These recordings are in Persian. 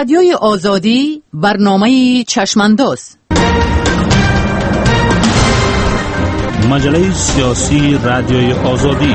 رادیوی آزادی برنامه چشمانداز. مجله سیاسی رادیوی آزادی.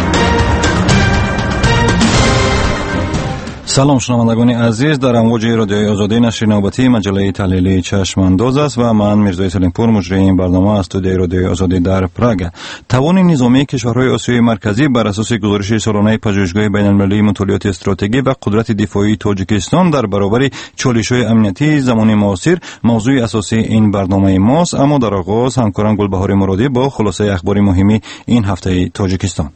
سلام شنوندگان عزیز، در امواج رادیوی آزادی نشر نوبتی مجله تحلیلی چشمانداز است و من میرزا سلیمپور مجری این برنامه از استودیوی رادیوی آزادی در پراگ. توان نظامی کشورهای آسیای مرکزی بر اساس گزارش سالانه پژوهشگاه بین‌المللی مطالعات استراتژی و قدرت دفاعی تاجیکستان در برابر چالش‌های امنیتی زمان معاصر موضوع اساسی این برنامه ماست. اما در آغاز همکاران گلبهار مرادی با خلاصه اخبار مهمی این هفته تاجیکستان.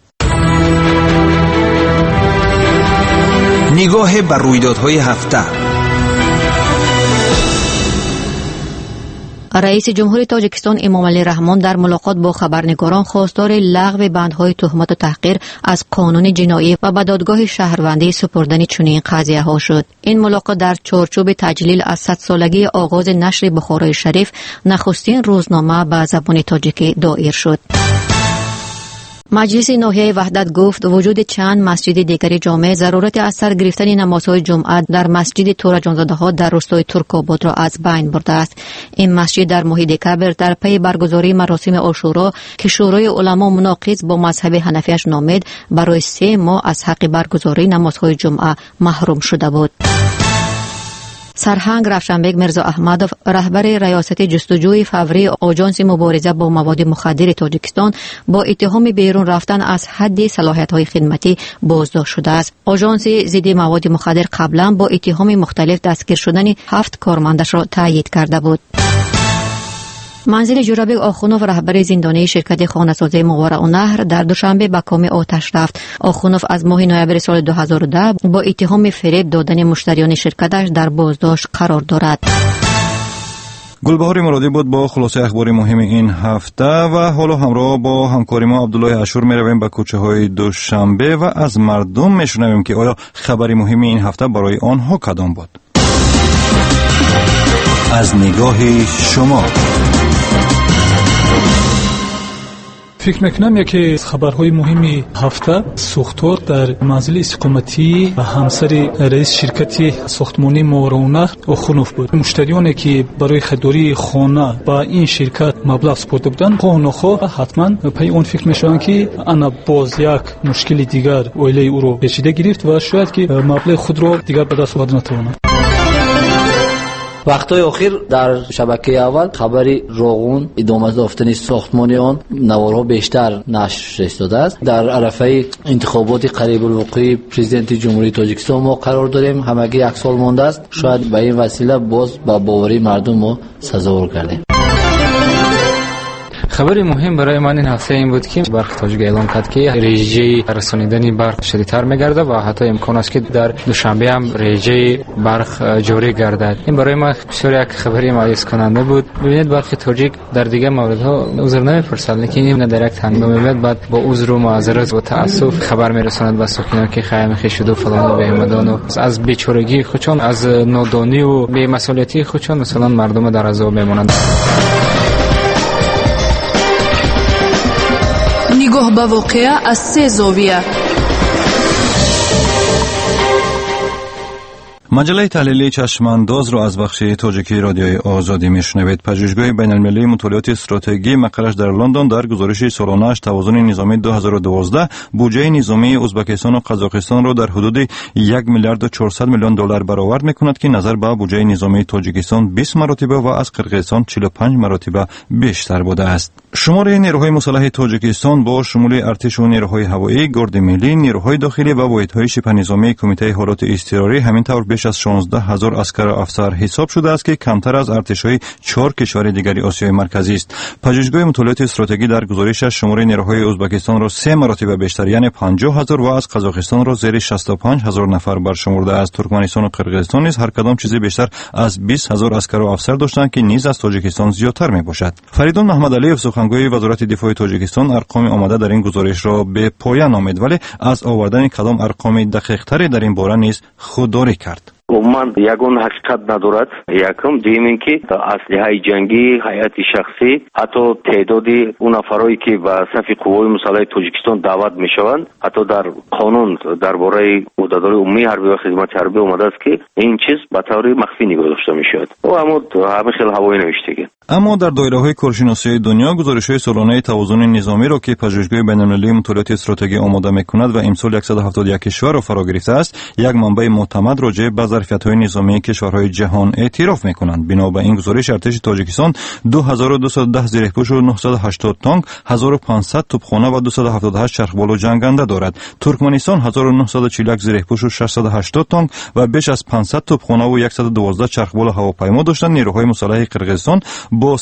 نگاه بر رویدادهای هفته. رئیس جمهور تاجیکستان امامعلی رحمان در ملاقات با خبرنگاران خواستار لغو بندهای تهمت و تحقیر از قانون جنایی و به دادگاه شهروندی سپردن چنین قضیه‌ها شد. این ملاقات در چارچوب تجلیل از 100 سالگی آغاز نشر بخارای شریف، نخستین روزنامه به زبان تاجیکی دایر شد. مجلس ناحیه وحدت گفت وجود چند مسجد دیگر جامع ضرورت از سر گرفتن نمازهای جمعه در مسجد تورا جانزاده‌ها در روستای ترک‌آباد را از بین برده است. این مسجد در محیط کبر در پی برگزاری مراسم عاشورا که شورای علما مناقض با مذهب حنفیش نامید برای 3 ماه از حق برگزاری نمازهای جمعه محروم شده بود. سرهنگ رفشنبک میرزا احمدوف، رهبر ریاست جستجوی فوری آژانس مبارزه با مواد مخدر تاجیکستان، با اتهام بیرون رفتن از حد صلاحیت‌های خدمتی بازداشت شده است. آژانس ضد مواد مخدر قبلا با اتهام مختلف دستگیر شدن 7 کارمندش را تایید کرده بود. منزل جورابک آخونوف، رهبر زندانی شرکت خانه‌سازی موارع در دوشنبه به کام آتش رفت. آخونوف از ماه نوامبر سال 2010 با اتهام فریب دادن مشتریان شرکتش در بازداشت قرار دارد. گلبهار مرادی بود با خلاصه اخبار مهم این هفته و حالا همراه با همکار ما عبدالله اشور میرویم به کوچه های دوشنبه و از مردم میشنویم که آیا خبری مهم این هفته برای آنها کدام بود. از نگاه شما. فکر میکنم یکی از خبرهای مهمی هفته سوختار در منزل استقامتی و همسر رئیس شرکت ساختمانی موارع آخونوف بود. مشتریانی که برای خریداری خانه با این شرکت مبلغ سپرده بودند خواه نخواه حتما پی اون فکر میشوند که انا باز یک مشکل دیگر اویله او رو پیچیده گرفت و شاید که مبلغ خود رو دیگر به دست آورده نتواند. وقتای اخیر در شبکه اول خبری روغون ادامه یافتن ساختمان آن نوارها بیشتر نشر شده است. در عرفه انتخابات قریب الوقوع پرزیدنت جمهوری تاجیکستان ما قرار داریم. همگی 1 سال مانده است. شاید به این وسیله باز با باوری مردم ما سزاوار کردیم. خبری مهم برای من این هفته این بود که برق تاجیک اعلام کرد که رژه رسانیدن برق شدیدتر می‌گردد و حتی امکان است که در دوشنبه هم رژه برق جاری گردد. این برای ما بسیار یک خبری مایوس کننده بود. ببینید برق تاجیک در دیگه موردها عذر نمی‌پرسد، لیکن این درک هنگام میاد بعد با عذر و معذرت و تأسف خبر میرساند به ساکنان که خیام خشود و فلان و بهمدان و از بیچارگی خودشون، از نادانی و بی‌مسئولیتی خودشون مثلا مردم در عذاب میمانند. نگاه به واقعه از 3 زاویه. مجله تحلیلی چشمانداز را از بخش تاجیکی رادیوی آزادی میشنوید. پژوهشگاه بین‌المللی مطالعات استراتژی مقرش در لندن در گزارش سالانه‌اش توازن نظامی 2012 بودجه نظامی ازبکستان و قزاقستان را در حدود 1 میلیارد و 400 میلیون دلار برآورد میکند که نظر به بودجه نظامی تاجیکستان 20 مرتبه و از قرقیزستان 45 مرتبه بیشتر بوده است. شمار نیروهای مسلح تاجیکستان با شمول ارتش و نیروهای هوایی، گارد ملی، نیروهای داخلی و واحدهای شبه نظامی کمیته حالات اضطراری همینطور بیش از 16,000 عسکر و افسر حساب شده است که کمتر از ارتش‌های 4 کشور دیگر آسیای مرکزی است. پژوهشگاه مطالعات استراتژی در گزارشش شمار نیروهای ازبکستان را 3 مرتبه بیشتر یعنی 50,000 و از قزاقستان را زیر 65,000 نفر برشمرده است. ترکمنستان و قرقیزستان نیز هر کدام چیزی بیشتر از 20,000 عسکر و افسر داشتند که نیز از تاجیکستان زیادتر میباشد. فریدون محمدعلیف سخنگوی وزارت دفاع تاجیکستان ارقام آمده در این گزارش را به پایان آمد، ولی از آوردن کدام ارقام دقیق‌تری در این باره نیز خودداری کرد. عموما یگان حقیقت ندارد. یکم دوم اینکه اسلحه جنگی، هیئت شخصی، حتی تعداد اون نفرایی که به صف قوای مسلح تاجیکستان دعوت میشوند، حتی در قانون درباره عهدهدار عمومی حربی و خدمت حربی اومده است که این چیز به طور مخفی نگاه داشته میشود. و همه خیلی هوایی نوشتگی. اما در دایره‌های کارشناسی دنیا گزارش‌های سالانه توازن نظامی را که پژوهشگاه بین‌المللی مطالعات استراتژی آماده می‌کند و امسال 171 کشور را فرا گرفته است، یک منبع معتمد راجع به ظرفیت‌های نظامی کشورهای جهان اعتراف می‌کنند. بنا به این گزارش ارتش تاجیکستان 2210 زیره‌پوش و 980 تانک، 1500 توپخانه و 278 چرخبال جنگنده دارد. ترکمنستان 1941 زیره‌پوش و 680 تانک و بیش از 500 توپخانه و 112 چرخبال هواپیما داشتند. نیروهای مسلح قرقیزستان با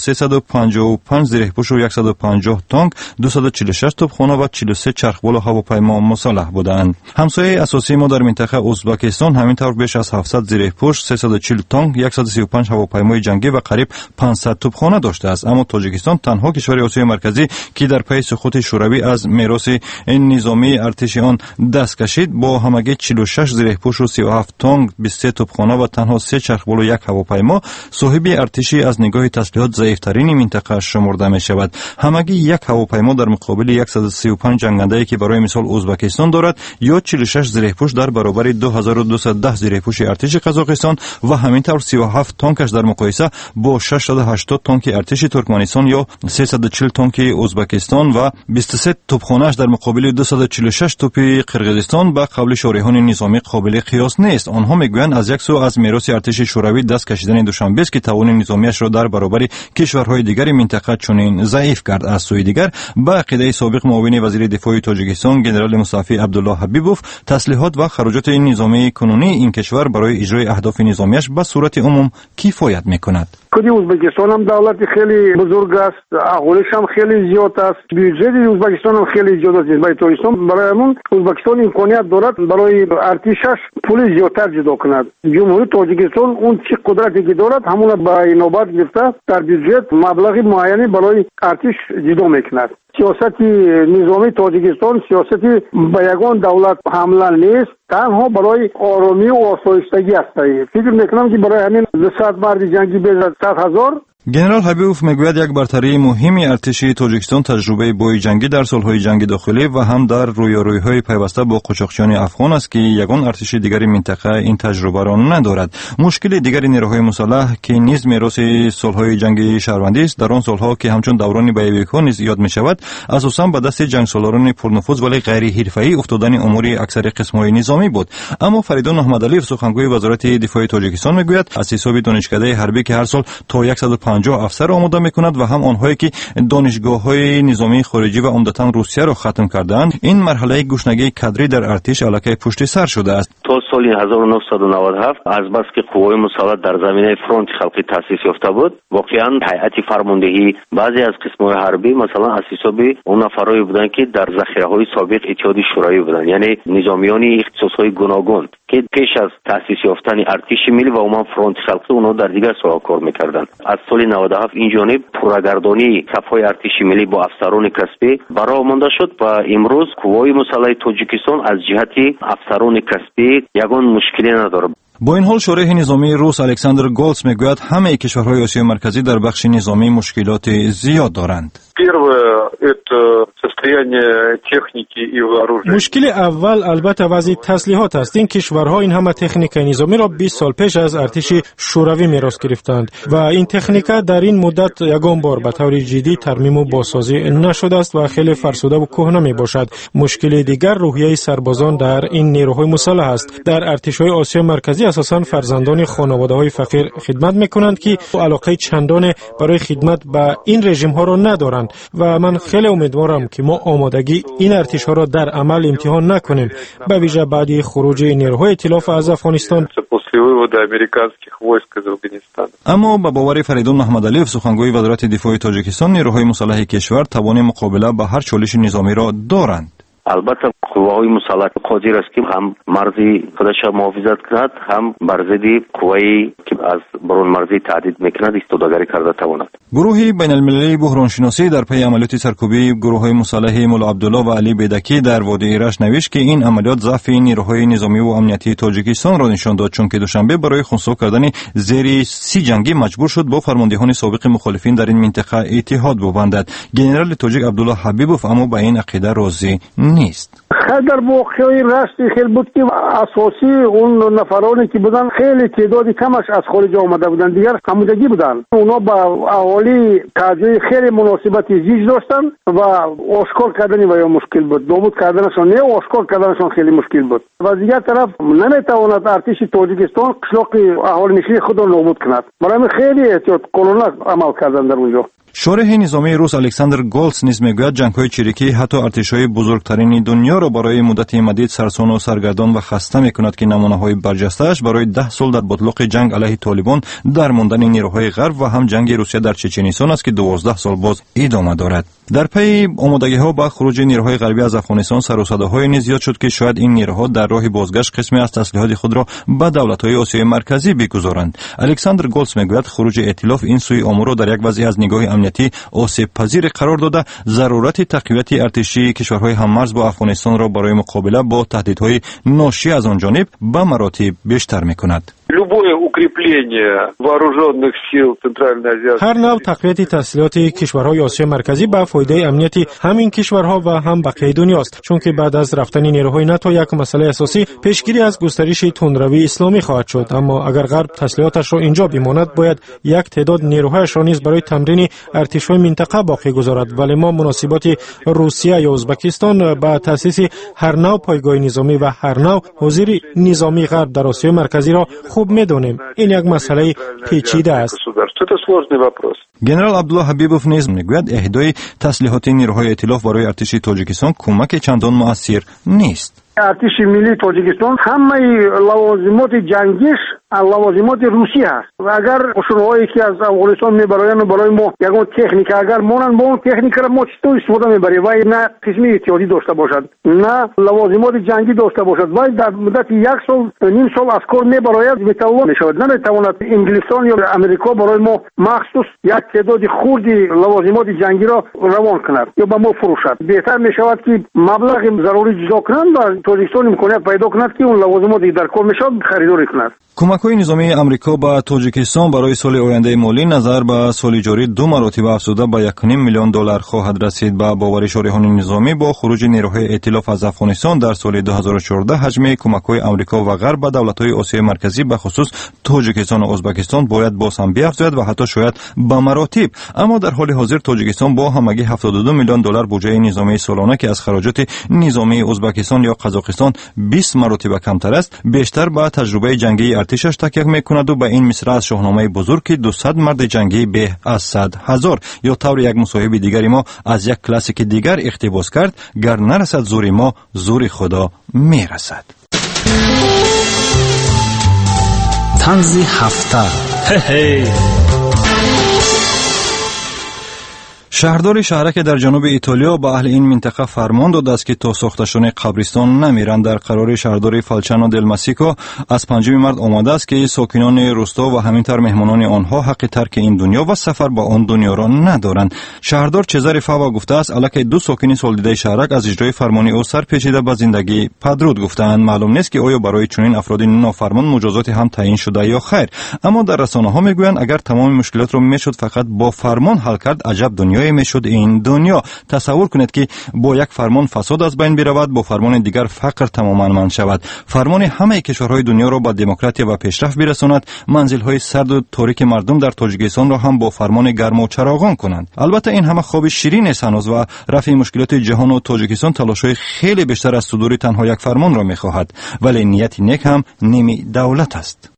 355 زیره‌پوش و 150 تانک، 246 توپخانه و 43 چرخبال هواپیما مسلح بودند. همسایه اساسی ما در منطقه ازبکستان همینطور بیش از 700 زیره‌پوش، 340 تانک، 135 هواپیمای جنگی و قریب 500 توپخانه داشته است. اما تاجیکستان تنها کشور آسیای مرکزی که در پی سقوط شوروی از میراث نظامی ارتش آن دست کشید، با همگی 46 زیره‌پوش و 37 تانک، 23 توپخانه و تنها 3 چرخبال و 1 هواپیما، صاحب ارتشی از نگاه تسلیحات ضعیفترین منطقه شمرده می شود. همگی 1 هواپیما در مقابل 135 جنگنده‌ای که برای مثال ازبکستان دارد، یا 46 زیره‌پوش در برابر 2210 زیره‌پوش ارتش قزاقستان و همینطور 37 تانکش در مقایسه با 680 تانک ارتش ترکمنستان یا 340 تانک ازبکستان و 23 توپخانه‌اش در مقابل 246 توپ قرقیزستان به قول شارحان نظامی قابل قیاس نیست. آنها میگویند از یک سو از میراث ارتش شوروی دست کشیدن دوشنبه است که توان نظامیش را در برابر کشورهای دیگر منطقه چنین ضعیف کرد. از سوی دیگر به عقیده سابق معاون وزیر دفاع تاجیکستان جنرال مصطفی عبدالله حبیبوف، تسلیحات و خراجات نظامی کنونی این کشور برای اجرای اهداف نظامیش به صورت عموم کفایت میکند. خود ازبکستان هم دولت خیلی بزرگ است، اقوالش هم خیلی زیاد است، بودجه ازبکستان هم خیلی زیاد است. برای تاجیکستان برای همون ازبکستان امکانیت دارد برای ارتشش پول زیادتر جدا کند. جمهوری تاجیکستان اون چی قدرتی که دارد همون به نوبت گرفته در بودجه مبلغ معینی برای ارتش جدا میکند. سیاست نظامی تاجیکستان سیاستی به یگان دولت حمله نیست، تنها برای آرامی و آسایشتگی است. فکر میکنم که برای همین 200 مرد جنگی به 100,000. جنرال حبیبوف میگوید یک برتری مهمی ارتش تاجیکستان تجربه بوی جنگی در سالهای جنگ داخلی و هم در رویارویی‌های پیوسته با قاچاقچیان افغان است که یگان ارتش دیگری منطقه این تجربه را ندارد. مشکل دیگر نیروهای مسلح که نیز میراث سالهای جنگ شهروندی است، در آن سالها که همچون دوران بی‌بی‌ها نیز یاد می‌شود، اساساً به دست جنگسالاران پرنفوذ ولی غیر حرفه‌ای افتادن امور اکثر قسم‌های نظامی بود. اما فریدون احمدعلی سخنگوی وزارت دفاع تاجیکستان میگوید از حساب دانشکده حربی که هر سال تا 150 افسر آماده میکند و هم آنهایی که دانشگاه‌های نظامی خارجی و عمدتاً روسیه را ختم کردند، این مرحله گشنگی کادری در ارتش علاقه پشت سر شده است. تا سال 1997 از بس که قوای مسلح در زمینه فرانت خلقی تأسیس یافته بود، واقعاً هیئت فرماندهی بعضی از قسم‌های حربی مثلا از حساب اون نفرایی بودند که در ذخیره‌های سابق اتحاد شوروی بودند، یعنی نظامیان اختصاص‌های گوناگون که پیش از تأسیس یافتن ارتش ملی و عموم فرانت خلقی اونها در دیگر ساحات کار می‌کردند. از سال 97 این جانب پرگردانی صف‌های ارتش ملی با افسران کسبی برای مانده شد و امروز قوای مسلح تاجیکستان از جهت افسران کسبی یگان مشکلی ندارد. با این حال شارح نظامی روس الکساندر گولتس میگوید همه کشورهای آسیای مرکزی در بخش نظامی مشکلات زیاد دارند. مشکل اول البته وضع تسلیحات است. این کشورها این همه تکنیک نظامی را 20 سال پیش از ارتش شوروی میراث گرفتند و این تکنیک در این مدت یگان بار به طور جدی ترمیم و بازسازی نشده است و خیلی فرسوده و کهنه می باشد. مشکل دیگر روحیه سربازان در این نیروهای مسلح است. در ارتش‌های آسیا مرکزی اساساً فرزندان خانواده‌های فقیر خدمت می‌کنند که علاقه چندان برای خدمت به این رژیم‌ها را ندارند و من خیلی امیدوارم که ما آمادگی این ارتش‌ها را در عمل امتحان نکنیم، به ویژه بعد خروج نیروهای ائتلاف از افغانستان. اما با باور فریدون محمدعلی سخنگوی وزارت دفاع تاجیکستان، نیروهای مسلح کشور توان مقابله با هر چالش نظامی را دارند. البته قواهای مسلح قادر است که هم مرزی خودش محافظت کند، هم بر ضد قوایی که از برون مرزی تهدید میکند ایستادگی کرده تواند. گروه بین المللی بحرانشناسی در پی عملیات سرکوبی گروه‌های مسلح مولا عبدالله و علی بیدکی در وادی ایرش نوشت که این عملیات ضعف نیروهای نظامی و امنیتی تاجیکستان را نشان داد، چون که دوشنبه برای خنثی کردن زیر 30 جنگی مجبور شد با فرماندهان سابق مخالفین در این منطقه اتحاد ببندد. گنرال تاجیک عبدالله حبیبوف اما به این عقیده راضی نیست. در واقعی راستی خیلی بود که اساسی اون نفرانی که بودن خیلی تعدادی کمش از خارج آمده بودن، دیگر همودگی بودن. اونا با اهالی توجه خیلی مناسبتی زیج داشتن و آشکار کردن و مشکل بود. نابود کردنشان نه، آشکار کردنشان خیلی مشکل بود. و دیگر طرف نمیتواند ارتش تاجیکستان قشلاق اهالی نشین خود را نابود کند. برای خیلی احتیاط قانونی عمل کردن در اونجا. شارح نظامی روس الکساندر گولتس نیز میگوید جنگ‌های چریکی حتی ارتش‌های بزرگترین دنیا را برای مدت مدید سرسان و سرگردان و خسته می‌کند که نمونه‌های برجسته‌اش برای 10 سال در بطلاق جنگ علیه طالبان در ماندن نیروهای غرب و هم جنگ روسیه در چچنیستان است که 12 سال باز ادامه دارد. در پی آمادگی‌ها با خروج نیروهای غربی از افغانستان سر و صداهای نیز زیاد شد که شاید این نیروها در راه بازگشت قسمی از تسلیحات خود را به دولت‌های آسیای مرکزی بگذارند. الکساندر گولتس میگوید خروج ائتلاف این سوی امور را در یک وضعیت از نگاه امنیتی آسیب پذیر قرار داده، ضرورت تقویت ارتشی کشورهای هممرز با افغانستان را برای مقابله با تهدیدهای ناشی از آن جانب به مراتب بیشتر می‌کند. هر نوع تقویت تسلیحات کشورهای آسیای مرکزی به فایده امنیت همین کشورها و هم بقیه دنیاست، چون که بعد از رفتن نیروهای ناتو یک مسئله اساسی پیشگیری از گسترش تندروی اسلامی خواهد شد. اما اگر غرب تسلیحاتش را اینجا بماند، باید یک تعداد نیروهایش را نیز برای تمرین ارتش‌های منطقه باقی گذارد. ولی ما مناسبات روسیه یا ازبکستان با تأسیس هر نوع پایگاه نظامی و هر نوع حضور نظامی غرب در آسیای مرکزی را خوب می‌دانیم. این یک مسئله پیچیده است. گنرال عبدالله حبیبوف نیز میگوید اهدای تسلیحات نیروهای ائتلاف برای ارتش تاجیکستان کمک چندان مؤثر نیست. ارتش ملی تاجیکستان همه لوازمات جنگیش لوازمات روسی است و اگر قشرهایی که از افغانستان میبرایند برای ما یگان تکنیک اگر مونن با اون تکنیک را ما چطور استفاده میبریم و نه قسمی احتیاطی داشته باشد، نه لوازمات جنگی داشته باشد و در مدت 1 سال نیم سال از کار میبراید میتوان نشود. نمیتواند انگلستان یا امریکا برای ما مخصوص یک تعداد خوردی لوازمات جنگی را روان کند یا به ما فروشد. بهتر میشود که مبلغ ضروری جدا کنند و تاجیکستان امکانیت پیدا کند که اون لوازمات در کار میشود خریداری کند. کمک‌های نظامی آمریکا به تاجیکستان برای سال آینده مالی نظر به سال جاری 2 مراتب افزوده به 1.5 میلیون دلار خواهد رسید. به باور شارحان نظامی با خروج نیروهای ائتلاف از افغانستان در سال 2014 حجم کمک‌های آمریکا و غرب به دولت‌های آسیای مرکزی به خصوص تاجیکستان و ازبکستان باید باز هم بیافزاید و حتی شاید به مراتب. اما در حال حاضر تاجیکستان با همگی 72 میلیون دلار بودجه نظامی سالانه که از خراجات نظامی ازبکستان یا قزاقستان 20 مرتبه کمتر است، بیشتر به تجربه جنگی ارتشش تکیه میکند و به این مصرع از شاهنامه بزرگ که 200 مرد جنگی به از 100,000 یا طور یک مصاحب دیگری ما از یک کلاسیک دیگر اقتباس کرد، گر نرسد زور ما زور خدا میرسد. طنز هفته. شهردار شهرک در جنوب ایتالیا به اهل این منطقه فرمان داده است که تا ساختشان قبرستان نمیرند. در قرار شهردار فالچانو دل ماسیکو از 5 مارس آمده است که ساکنان روستا و همینطور مهمانان آنها حق ترک این دنیا و سفر به آن دنیا را ندارند. شهردار چزاری فاوا گفته است الکی 2 ساکن سالدیده شهرک از اجرای فرمان او سر پیچیده به زندگی پدرود گفتند. معلوم نیست که آیا برای چنین افراد نافرمان مجازات هم تعیین شده یا خیر، اما در رسانه‌ها میگویند اگر تمام مشکلات را میشد فقط با فرمان حل کرد، عجب دنیای میشد این دنیا. تصور کنید که با یک فرمان فساد از بین برود، با فرمان دیگر فقر تماما منع شود. فرمان همه کشورهای دنیا را به دموکراسی و پیشرفت برساند، منزل‌های سرد و تاریک مردم در تاجیکستان را هم با فرمان گرم و چراغان کنند. البته این همه خواب شیرین است هنوز و رفع مشکلات جهان و تاجیکستان تلاش‌های خیلی بیشتر از صدور تنها یک فرمان را می‌خواهد، ولی نیت نیک هم نیم دولت است.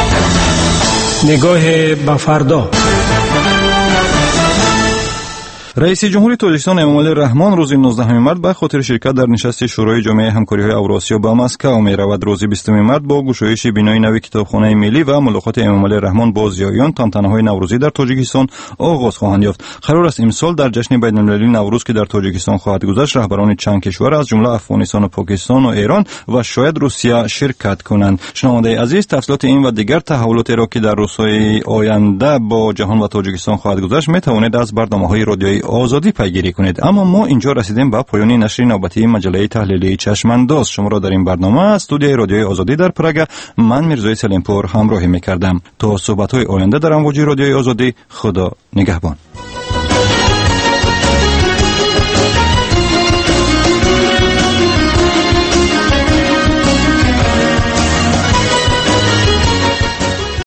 نگاه به فردا. رئیس جمهوری تاجیکستان امامعلی رحمان روز 19 مارس به خاطر شرکت در نشست شورای جامعه همکاری‌های اوراسیا به مسکو می‌رود. روز 20 مارس با گشایش بینای نوی کتابخانه ملی و ملاقات امامعلی رحمان با زیایان تانتنه‌های نوروزی در تاجیکستان آغاز خواهند یافت. قرار است امسال در جشن بین‌المللی نوروز که در تاجیکستان خواهد گذشت رهبران چند کشور از جمله افغانستان و پاکستان و ایران و شاید روسیه شرکت کنند. شنونده عزیز، تفصیلات این و دیگر تحولاتی را که در روزهای آینده با جهان و تاجیکستان خواهد گذشت می‌توانید از برنامه‌های رادیوی آزادی پیگیری کنید. اما ما اینجا رسیدیم به پایان نشر نوبتی مجله تحلیلی چشمانداز. شما را در این برنامه از استودیوی رادیوی آزادی در پراگ من میرزای سلیمپور همراهی می‌کردم. تا صحبت‌های آینده در امواج رادیوی آزادی، خدا نگهبان.